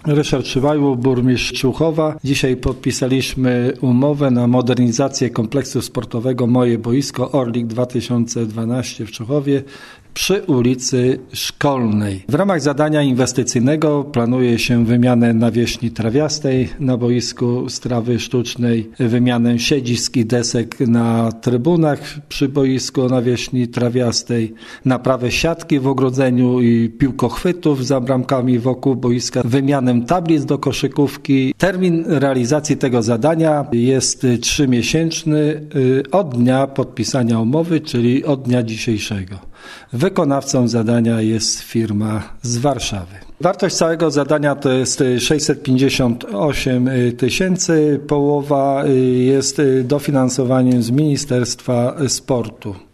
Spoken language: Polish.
Ryszard Szywajło, burmistrz Człuchowa. Dzisiaj podpisaliśmy umowę na modernizację kompleksu sportowego Moje Boisko Orlik 2012 w Człuchowie przy ulicy Szkolnej. W ramach zadania inwestycyjnego planuje się wymianę nawierzchni trawiastej na boisku z trawy sztucznej, wymianę siedzisk i desek na trybunach przy boisku o nawierzchni trawiastej, naprawę siatki w ogrodzeniu i piłkochwytów za bramkami wokół boiska, wymianę tablic do koszykówki. Termin realizacji tego zadania jest 3-miesięczny od dnia podpisania umowy, czyli od dnia dzisiejszego. Wykonawcą zadania jest firma z Warszawy. Wartość całego zadania to jest 658 000. Połowa jest dofinansowaniem z Ministerstwa Sportu.